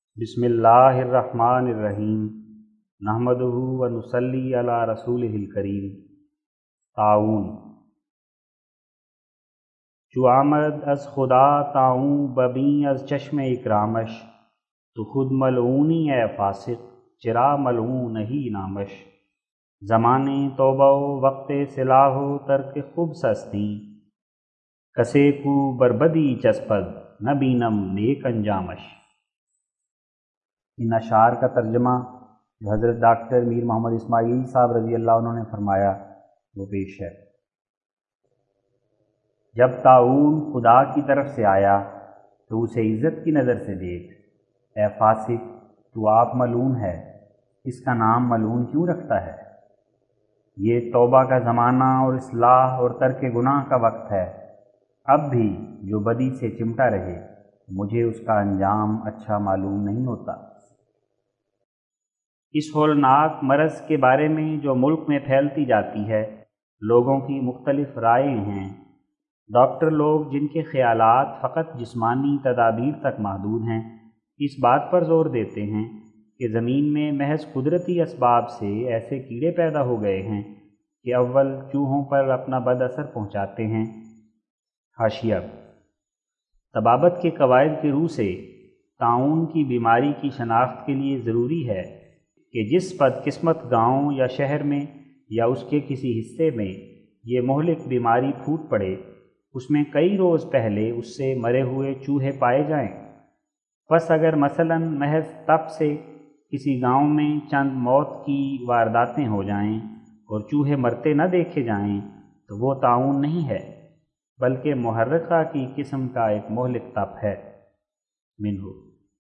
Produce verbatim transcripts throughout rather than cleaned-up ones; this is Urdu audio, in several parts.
बिस्मिल्लाहिर्रहमानिर्रहीम नहमदुहु व नुसल्ली अला रसूलिहिल करीम। ताऊन चु आमद अज खुदा ताऊं बबी अज चश्मे इकरामश, तो खुद मलऊनी ए फासिक चिरा मलऊन ही नामश। ज़माने तौबा वक्त सिलाहो तर्क खुब सस्ती, कसेकू बरबदी चस्पद न बीनम नेक अंजामश। इन अशार का तर्जमा जो हज़रत डॉक्टर मीर मोहम्मद इस्माइल साहब रज़ी अल्लाह अन्हु ने फरमाया वो पेश है। जब ताऊन खुदा की तरफ से आया तो उसे इज़्ज़त की नज़र से देख। ए फासिक तू आप मलून है, इसका नाम मलून क्यों रखता है। ये तौबा का ज़माना और इस्लाह और तर्क गुनाह का वक्त है। अब भी जो बदी से चिमटा रहे मुझे उसका अंजाम अच्छा मालूम नहीं होता। इस होलनाक मरज़ के बारे में जो मुल्क में फैलती जाती है, लोगों की मुख्तलिफ रायें हैं। डॉक्टर लोग जिनके ख़यालात फ़कत जिस्मानी तदाबीर तक महदूद हैं, इस बात पर ज़ोर देते हैं कि ज़मीन में महज कुदरती असबाब से ऐसे कीड़े पैदा हो गए हैं कि अव्वल चूहों पर अपना बद असर पहुँचाते हैं। हाशिया तबाबत के कवायद की रूह से ताऊन की बीमारी की शनाख्त के लिए ज़रूरी है कि जिस बदकिस्मत गांव या शहर में या उसके किसी हिस्से में ये मोहलिक बीमारी फूट पड़े, उसमें कई रोज़ पहले उससे मरे हुए चूहे पाए जाएं। बस अगर मसलन महज तप से किसी गांव में चंद मौत की वारदातें हो जाएं और चूहे मरते न देखे जाएं, तो वो ताऊन नहीं है, बल्कि मुहर्रिका की किस्म का एक मोहलिक तप है मिन्हु।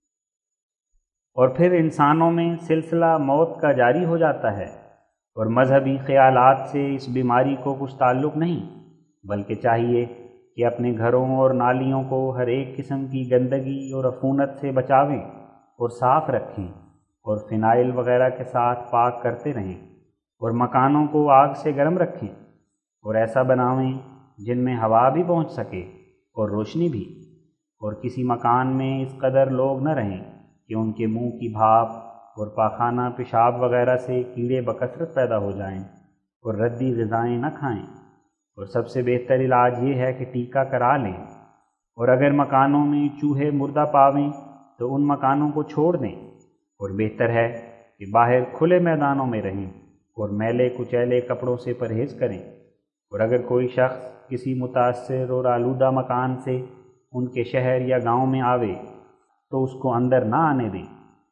और फिर इंसानों में सिलसिला मौत का जारी हो जाता है, और मजहबी ख़यालात से इस बीमारी को कुछ ताल्लुक़ नहीं, बल्कि चाहिए कि अपने घरों और नालियों को हर एक किस्म की गंदगी और अफूनत से बचावें और साफ़ रखें, और फ़िनाइल वग़ैरह के साथ पाक करते रहें, और मकानों को आग से गर्म रखें और ऐसा बनावें जिनमें हवा भी पहुँच सके और रोशनी भी, और किसी मकान में इस कदर लोग न रहें कि उनके मुंह की भाप और पाखाना पेशाब वग़ैरह से कीड़े बकसरत पैदा हो जाएं, और रद्दी ग़िज़ाएँ न खाएं। और सबसे बेहतर इलाज ये है कि टीका करा लें, और अगर मकानों में चूहे मुर्दा पावें तो उन मकानों को छोड़ दें, और बेहतर है कि बाहर खुले मैदानों में रहें और मैले कुचैले कपड़ों से परहेज़ करें। और अगर कोई शख्स किसी मुतासर और आलूदा मकान से उनके शहर या गांव में आवे तो उसको अंदर ना आने दें,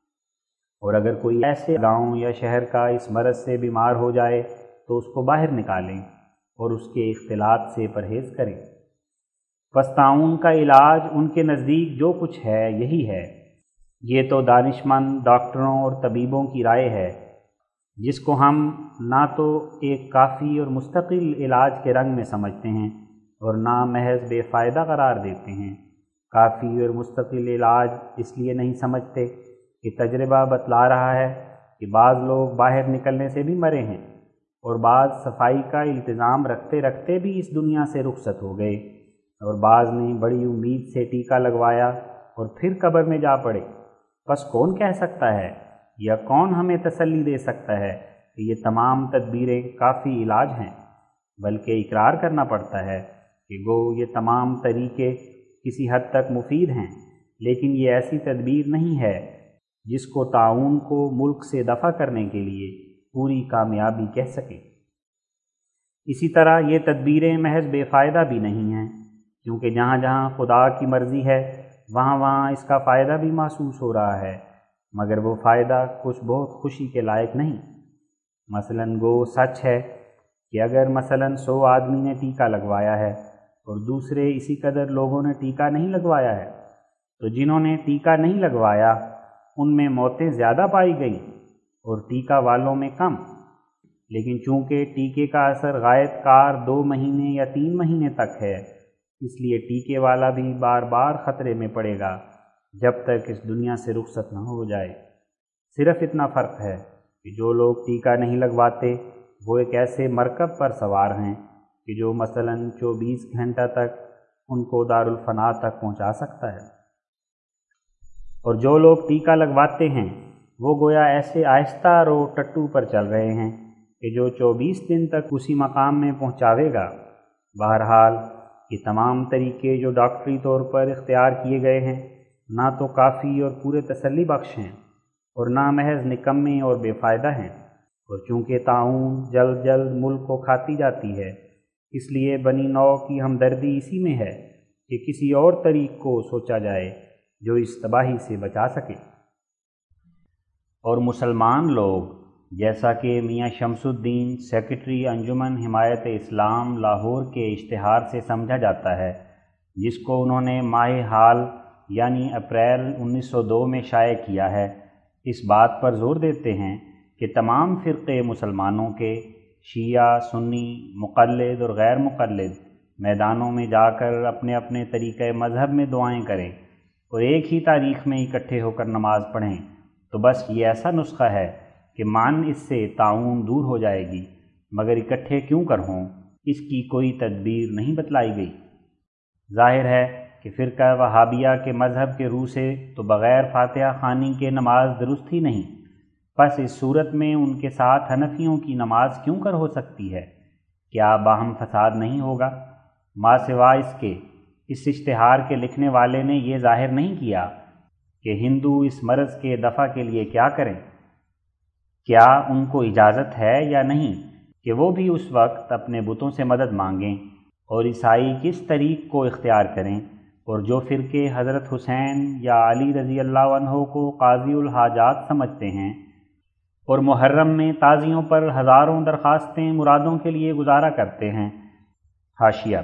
और अगर कोई ऐसे गांव या शहर का इस मरज़ से बीमार हो जाए तो उसको बाहर निकालें और उसके इख्तिलात से परहेज़ करें। बस ताऊन का इलाज उनके नज़दीक जो कुछ है यही है। ये तो दानिशमंद डॉक्टरों और तबीबों की राय है, जिसको हम ना तो एक काफ़ी और मुस्तकिल इलाज के रंग में समझते हैं और ना महज बेफ़ायदा करार देते हैं। काफ़ी और मुस्तकिल इलाज इसलिए नहीं समझते कि तजर्बा बतला रहा है कि बाज़ लोग बाहर निकलने से भी मरे हैं, और बाज़ सफाई का इल्तिज़ाम रखते रखते भी इस दुनिया से रुखसत हो गए, और बाज़ ने बड़ी उम्मीद से टीका लगवाया और फिर कब्र में जा पड़े। बस कौन कह सकता है या कौन हमें तसल्ली दे सकता है कि ये तमाम तदबीरें काफ़ी इलाज हैं, बल्कि इकरार करना पड़ता है कि गो ये तमाम तरीके किसी हद तक मुफीद हैं, लेकिन ये ऐसी तदबीर नहीं है जिसको ताऊन को मुल्क से दफ़ा करने के लिए पूरी कामयाबी कह सके। इसी तरह ये तदबीरें महज बेफ़ायदा भी नहीं हैं, क्योंकि जहाँ जहाँ खुदा की मर्ज़ी है वहाँ वहाँ इसका फ़ायदा भी महसूस हो रहा है, मगर वो फ़ायदा कुछ बहुत खुशी के लायक नहीं। मसलन गो सच है कि अगर मसलन सौ आदमी ने टीका लगवाया है और दूसरे इसी कदर लोगों ने टीका नहीं लगवाया है, तो जिन्होंने टीका नहीं लगवाया उनमें मौतें ज़्यादा पाई गई और टीका वालों में कम। लेकिन चूँकि टीके का असर गायत कार दो महीने या तीन महीने तक है, इसलिए टीके वाला भी बार बार ख़तरे में पड़ेगा जब तक इस दुनिया से रुखसत न हो जाए। सिर्फ़ इतना फ़र्क है कि जो लोग टीका नहीं लगवाते वो एक ऐसे मरकब पर सवार हैं कि जो मसलन चौबीस घंटा तक उनको दारुल फना तक पहुँचा सकता है। اور جو لوگ ٹیکا لگواتے ہیں وہ گویا ایسے آہستہ رو ٹٹو پر چل رہے ہیں کہ جو چوبیس دن تک اسی مقام میں پہنچاوے گا۔ بہرحال یہ تمام طریقے جو ڈاکٹری طور پر اختیار کیے گئے ہیں نہ تو کافی اور پورے تسلی بخش ہیں اور نہ محض نکمے اور بے فائدہ ہیں، اور چونکہ طاعون جلد جلد ملک کو کھاتی جاتی ہے اس لیے بنی نو کی ہمدردی اسی میں ہے کہ کسی اور طریق کو سوچا جائے جو اس تباہی سے بچا سکے۔ اور مسلمان لوگ جیسا کہ میاں شمس الدین سیکریٹری انجمن حمایت اسلام لاہور کے اشتہار سے سمجھا جاتا ہے، جس کو انہوں نے ماہ حال یعنی اپریل انیس سو دو میں شائع کیا ہے، اس بات پر زور دیتے ہیں کہ تمام فرقے مسلمانوں کے شیعہ، سنی، مقلد اور غیر مقلد میدانوں میں جا کر اپنے اپنے طریقۂ مذہب میں دعائیں کریں اور ایک ہی تاریخ میں اکٹھے ہو کر نماز پڑھیں، تو بس یہ ایسا نسخہ ہے کہ مان اس سے طاعون دور ہو جائے گی، مگر اکٹھے کیوں کر ہوں اس کی کوئی تدبیر نہیں بتلائی گئی۔ ظاہر ہے کہ فرقہ وہابیہ کے مذہب کے روح سے تو بغیر فاتحہ خوانی کے نماز درست ہی نہیں، پس اس صورت میں ان کے ساتھ حنفیوں کی نماز کیوں کر ہو سکتی ہے؟ کیا باہم فساد نہیں ہوگا؟ ما سوا اس کے اس اشتہار کے لکھنے والے نے یہ ظاہر نہیں کیا کہ ہندو اس مرض کے دفع کے لیے کیا کریں، کیا ان کو اجازت ہے یا نہیں کہ وہ بھی اس وقت اپنے بتوں سے مدد مانگیں، اور عیسائی کس طریق کو اختیار کریں، اور جو فرقے حضرت حسین یا علی رضی اللہ عنہ کو قاضی الحاجات سمجھتے ہیں اور محرم میں تازیوں پر ہزاروں درخواستیں مرادوں کے لیے گزارا کرتے ہیں۔ حاشیہ: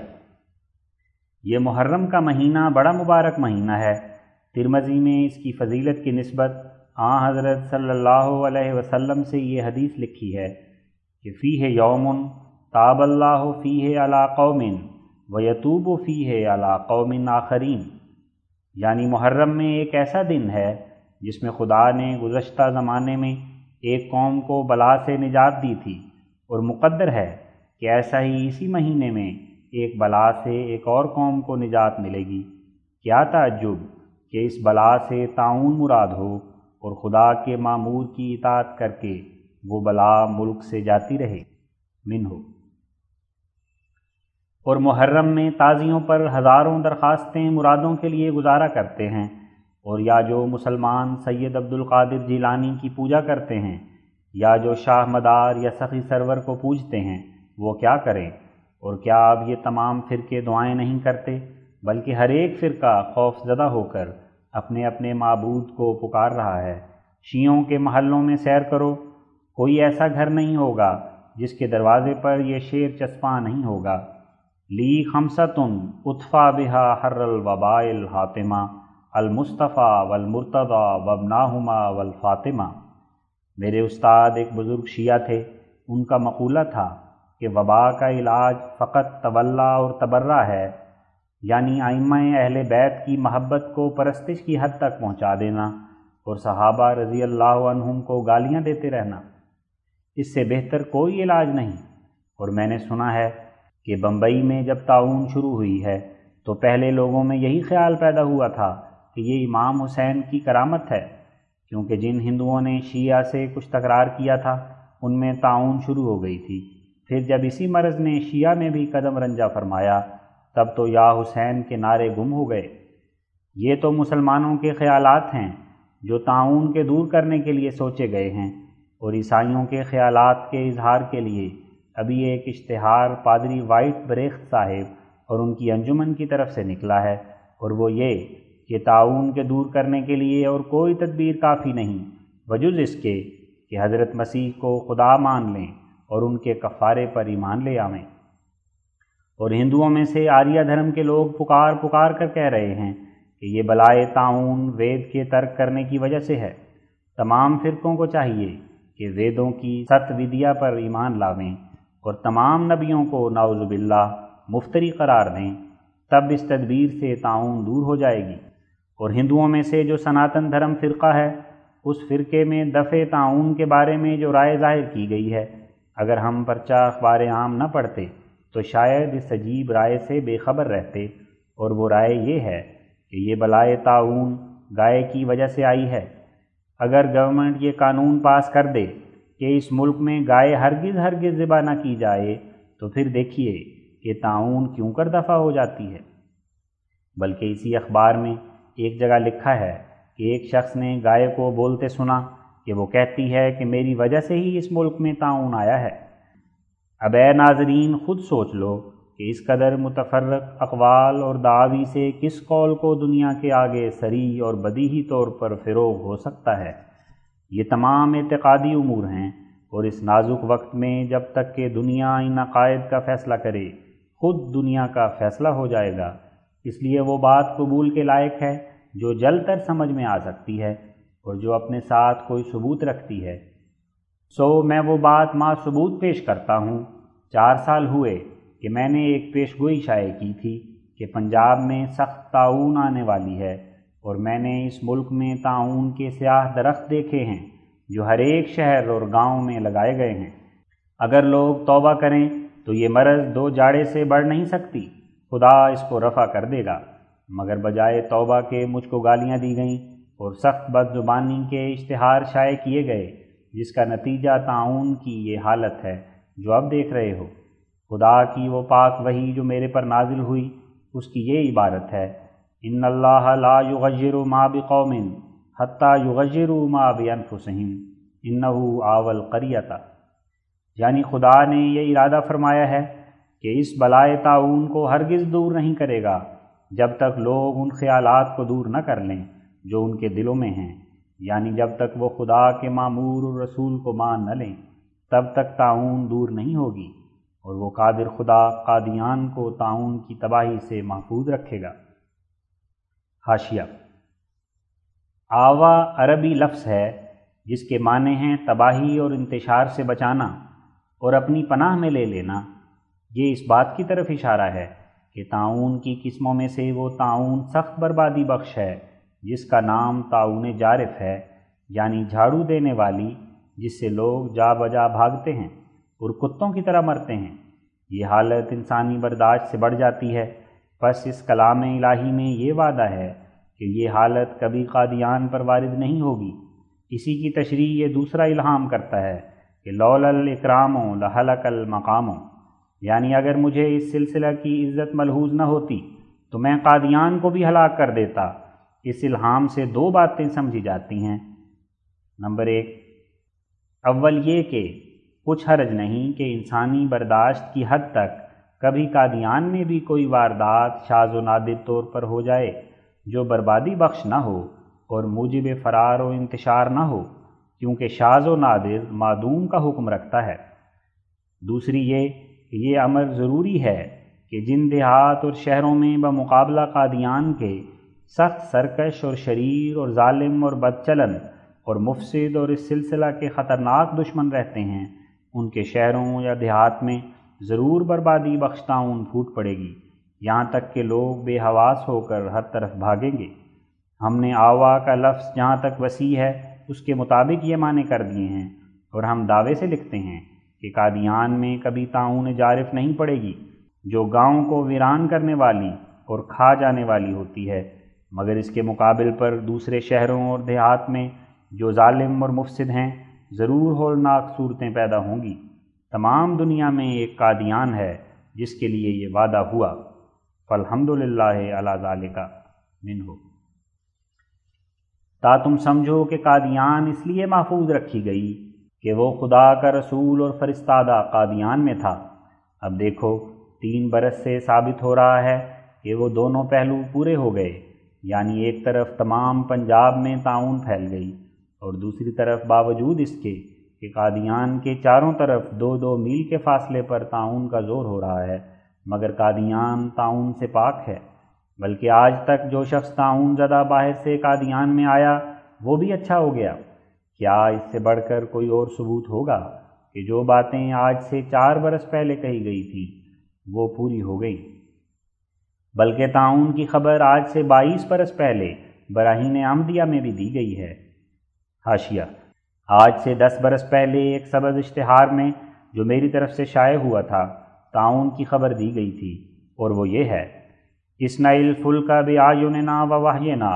یہ محرم کا مہینہ بڑا مبارک مہینہ ہے۔ ترمذی میں اس کی فضیلت کی نسبت آن حضرت صلی اللہ علیہ وسلم سے یہ حدیث لکھی ہے کہ فیہ یوم تاب اللہ فیہ علی قوم ویتوب فیہ علی قوم آخرین، یعنی محرم میں ایک ایسا دن ہے جس میں خدا نے گزشتہ زمانے میں ایک قوم کو بلا سے نجات دی تھی، اور مقدر ہے کہ ایسا ہی اسی مہینے میں ایک بلا سے ایک اور قوم کو نجات ملے گی۔ کیا تعجب کہ اس بلا سے طاعون مراد ہو اور خدا کے مامور کی اطاعت کر کے وہ بلا ملک سے جاتی رہے۔ منہ اور محرم میں تازیوں پر ہزاروں درخواستیں مرادوں کے لیے گزارا کرتے ہیں، اور یا جو مسلمان سید عبد القادر جیلانی کی پوجا کرتے ہیں یا جو شاہ مدار یا سخی سرور کو پوجتے ہیں وہ کیا کریں؟ اور کیا اب یہ تمام فرقے دعائیں نہیں کرتے، بلکہ ہر ایک فرقہ خوف زدہ ہو کر اپنے اپنے معبود کو پکار رہا ہے۔ شیعوں کے محلوں میں سیر کرو، کوئی ایسا گھر نہیں ہوگا جس کے دروازے پر یہ شعر چسپاں نہیں ہوگا: لی خمسۃن اطفا بہا حر الوباء الحاطمہ المصطفیٰ والمرتضیٰ وابناہما والفاطمہ۔ میرے استاد ایک بزرگ شیعہ تھے، ان کا مقولہ تھا کہ وبا کا علاج فقط تولا اور تبرہ ہے، یعنی ائمہ اہل بیت کی محبت کو پرستش کی حد تک پہنچا دینا اور صحابہ رضی اللہ عنہم کو گالیاں دیتے رہنا، اس سے بہتر کوئی علاج نہیں۔ اور میں نے سنا ہے کہ بمبئی میں جب طاعون شروع ہوئی ہے تو پہلے لوگوں میں یہی خیال پیدا ہوا تھا کہ یہ امام حسین کی کرامت ہے، کیونکہ جن ہندوؤں نے شیعہ سے کچھ تکرار کیا تھا ان میں طاعون شروع ہو گئی تھی۔ پھر جب اسی مرض نے شیعہ میں بھی قدم رنجہ فرمایا تب تو یا حسین کے نعرے گم ہو گئے۔ یہ تو مسلمانوں کے خیالات ہیں جو طاعون کے دور کرنے کے لیے سوچے گئے ہیں، اور عیسائیوں کے خیالات کے اظہار کے لیے ابھی ایک اشتہار پادری وائٹ بریخت صاحب اور ان کی انجمن کی طرف سے نکلا ہے، اور وہ یہ کہ طاعون کے دور کرنے کے لیے اور کوئی تدبیر کافی نہیں بجز اس کے کہ حضرت مسیح کو خدا مان لیں اور ان کے کفارے پر ایمان لے آویں۔ اور ہندوؤں میں سے آریہ دھرم کے لوگ پکار پکار کر کہہ رہے ہیں کہ یہ بلائے طاعون وید کے ترک کرنے کی وجہ سے ہے۔ تمام فرقوں کو چاہیے کہ ویدوں کی ست ودیا پر ایمان لاویں اور تمام نبیوں کو نعوذ باللہ مفتری قرار دیں، تب اس تدبیر سے طاعون دور ہو جائے گی۔ اور ہندوؤں میں سے جو سناتن دھرم فرقہ ہے، اس فرقے میں دفع طاعون کے بارے میں جو رائے ظاہر کی گئی ہے، اگر ہم پرچہ اخبار عام نہ پڑھتے تو شاید اس عجیب رائے سے بے خبر رہتے، اور وہ رائے یہ ہے کہ یہ بلائے طاعون گائے کی وجہ سے آئی ہے۔ اگر گورنمنٹ یہ قانون پاس کر دے کہ اس ملک میں گائے ہرگز ہرگز ذبح نہ کی جائے تو پھر دیکھیے کہ طاعون کیوں کر دفع ہو جاتی ہے۔ بلکہ اسی اخبار میں ایک جگہ لکھا ہے کہ ایک شخص نے گائے کو بولتے سنا کہ وہ کہتی ہے کہ میری وجہ سے ہی اس ملک میں طاعون آیا ہے۔ اب اے ناظرین خود سوچ لو کہ اس قدر متفرق اقوال اور دعاوی سے کس قول کو دنیا کے آگے صریح اور بدیہی طور پر فروغ ہو سکتا ہے۔ یہ تمام اعتقادی امور ہیں، اور اس نازک وقت میں جب تک کہ دنیا ان عقائد کا فیصلہ کرے خود دنیا کا فیصلہ ہو جائے گا۔ اس لیے وہ بات قبول کے لائق ہے جو جل تر سمجھ میں آ سکتی ہے اور جو اپنے ساتھ کوئی ثبوت رکھتی ہے۔ سو میں وہ بات ما ثبوت پیش کرتا ہوں۔ چار سال ہوئے کہ میں نے ایک پیش گوئی شائع کی تھی کہ پنجاب میں سخت طاعون آنے والی ہے، اور میں نے اس ملک میں طاعون کے سیاہ درخت دیکھے ہیں جو ہر ایک شہر اور گاؤں میں لگائے گئے ہیں۔ اگر لوگ توبہ کریں تو یہ مرض دو جاڑے سے بڑھ نہیں سکتی، خدا اس کو رفع کر دے گا۔ مگر بجائے توبہ کے مجھ کو گالیاں دی گئیں اور سخت بد زبانی کے اشتہار شائع کیے گئے، جس کا نتیجہ طاعون کی یہ حالت ہے جو اب دیکھ رہے ہو۔ خدا کی وہ پاک وحی جو میرے پر نازل ہوئی، اس کی یہ عبارت ہے، ان اللہ لا یغیر ما بقوم حتی یغیروا ما بانفسہم انہ آوی القریۃ، یعنی خدا نے یہ ارادہ فرمایا ہے کہ اس بلائے طاعون کو ہرگز دور نہیں کرے گا جب تک لوگ ان خیالات کو دور نہ کر لیں جو ان کے دلوں میں ہیں، یعنی جب تک وہ خدا کے مامور اور رسول کو مان نہ لیں تب تک طاعون دور نہیں ہوگی، اور وہ قادر خدا قادیان کو طاعون کی تباہی سے محفوظ رکھے گا۔ حاشیہ: آوا عربی لفظ ہے جس کے معنی ہیں تباہی اور انتشار سے بچانا اور اپنی پناہ میں لے لینا۔ یہ اس بات کی طرف اشارہ ہے کہ طاعون کی قسموں میں سے وہ طاعون سخت بربادی بخش ہے جس کا نام طاعون جارف ہے، یعنی جھاڑو دینے والی، جس سے لوگ جا بجا بھاگتے ہیں اور کتوں کی طرح مرتے ہیں۔ یہ حالت انسانی برداشت سے بڑھ جاتی ہے، پس اس کلام الہی میں یہ وعدہ ہے کہ یہ حالت کبھی قادیان پر وارد نہیں ہوگی۔ اسی کی تشریح یہ دوسرا الہام کرتا ہے کہ لولا الاکرام لہلک المقام، یعنی اگر مجھے اس سلسلہ کی عزت ملحوظ نہ ہوتی تو میں قادیان کو بھی ہلاک کر دیتا۔ اس الہام سے دو باتیں سمجھی جاتی ہیں۔ نمبر ایک، اول یہ کہ کچھ حرج نہیں کہ انسانی برداشت کی حد تک کبھی قادیان میں بھی کوئی واردات شاذ و نادر طور پر ہو جائے جو بربادی بخش نہ ہو اور موجب فرار و انتشار نہ ہو، کیونکہ شاذ و نادر معدوم کا حکم رکھتا ہے۔ دوسری یہ کہ یہ امر ضروری ہے کہ جن دیہات اور شہروں میں بمقابلہ قادیان کے سخت سرکش اور شریر اور ظالم اور بدچلن اور مفسد اور اس سلسلہ کے خطرناک دشمن رہتے ہیں، ان کے شہروں یا دیہات میں ضرور بربادی بخش طاعون پھوٹ پڑے گی، یہاں تک کہ لوگ بے حواس ہو کر ہر طرف بھاگیں گے۔ ہم نے آوا کا لفظ جہاں تک وسیع ہے اس کے مطابق یہ معنی کر دیے ہیں، اور ہم دعوے سے لکھتے ہیں کہ قادیان میں کبھی طاعون جارف نہیں پڑے گی جو گاؤں کو ویران کرنے والی اور کھا جانے والی ہوتی ہے، مگر اس کے مقابل پر دوسرے شہروں اور دیہات میں جو ظالم اور مفسد ہیں ضرور ہولناک صورتیں پیدا ہوں گی۔ تمام دنیا میں ایک قادیان ہے جس کے لیے یہ وعدہ ہوا، فالحمدللہ علی ذالک منہ۔ تا تم سمجھو کہ قادیان اس لیے محفوظ رکھی گئی کہ وہ خدا کا رسول اور فرستادہ قادیان میں تھا۔ اب دیکھو تین برس سے ثابت ہو رہا ہے کہ وہ دونوں پہلو پورے ہو گئے، یعنی ایک طرف تمام پنجاب میں طاعون پھیل گئی، اور دوسری طرف باوجود اس کے کہ قادیان کے چاروں طرف دو دو میل کے فاصلے پر طاعون کا زور ہو رہا ہے، مگر قادیان طاعون سے پاک ہے۔ بلکہ آج تک جو شخص طاعون زدہ باہر سے قادیان میں آیا وہ بھی اچھا ہو گیا۔ کیا اس سے بڑھ کر کوئی اور ثبوت ہوگا کہ جو باتیں آج سے چار برس پہلے کہی گئی تھیں وہ پوری ہو گئی؟ بلکہ طاعون کی خبر آج سے بائیس برس پہلے براہین احمدیہ میں بھی دی گئی ہے۔ حاشیہ: آج سے دس برس پہلے ایک سبز اشتہار میں جو میری طرف سے شائع ہوا تھا طاعون کی خبر دی گئی تھی، اور وہ یہ ہے: اصنع الفلک بأعیننا ووحینا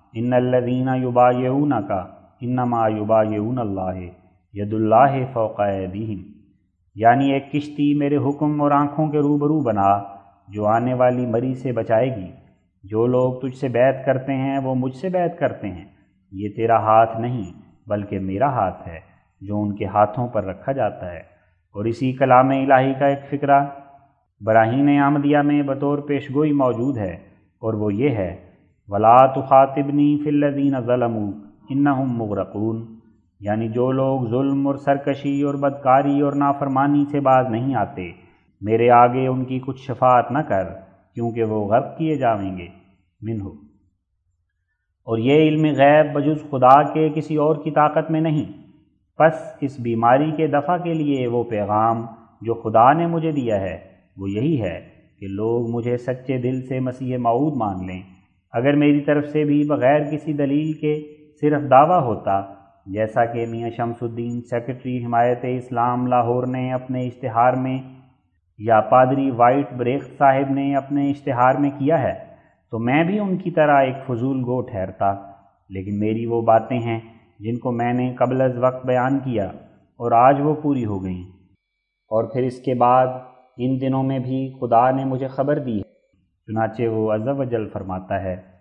ان الذین یبایعونک انما یبایعون اللہ ید اللہ فوق ایدیہم، یعنی ایک کشتی میرے حکم اور آنکھوں کے روبرو بنا جو آنے والی مری سے بچائے گی۔ جو لوگ تجھ سے بیعت کرتے ہیں وہ مجھ سے بیعت کرتے ہیں، یہ تیرا ہاتھ نہیں بلکہ میرا ہاتھ ہے جو ان کے ہاتھوں پر رکھا جاتا ہے۔ اور اسی کلام الہی کا ایک فقرہ براہین احمدیہ میں بطور پیشگوئی موجود ہے، اور وہ یہ ہے وَلَا تُخَاطِبْنِي فِي الَّذِينَ ظَلَمُوا إِنَّهُمْ مُغْرَقُونَ، یعنی جو لوگ ظلم اور سرکشی اور بدکاری اور نافرمانی سے باز نہیں آتے، میرے آگے ان کی کچھ شفاعت نہ کر کیونکہ وہ غرق کیے جائیں گے۔ منہ، اور یہ علم غیب بجز خدا کے کسی اور کی طاقت میں نہیں، پس اس بیماری کے دفع کے لیے وہ پیغام جو خدا نے مجھے دیا ہے وہ یہی ہے کہ لوگ مجھے سچے دل سے مسیح موعود مان لیں۔ اگر میری طرف سے بھی بغیر کسی دلیل کے صرف دعویٰ ہوتا، جیسا کہ میاں شمس الدین سیکرٹری حمایت اسلام لاہور نے اپنے اشتہار میں یا پادری وائٹ بریخت صاحب نے اپنے اشتہار میں کیا ہے، تو میں بھی ان کی طرح ایک فضول گو ٹھہرتا، لیکن میری وہ باتیں ہیں جن کو میں نے قبل از وقت بیان کیا اور آج وہ پوری ہو گئیں۔ اور پھر اس کے بعد ان دنوں میں بھی خدا نے مجھے خبر دی ہے، چنانچہ وہ عز و جل فرماتا ہے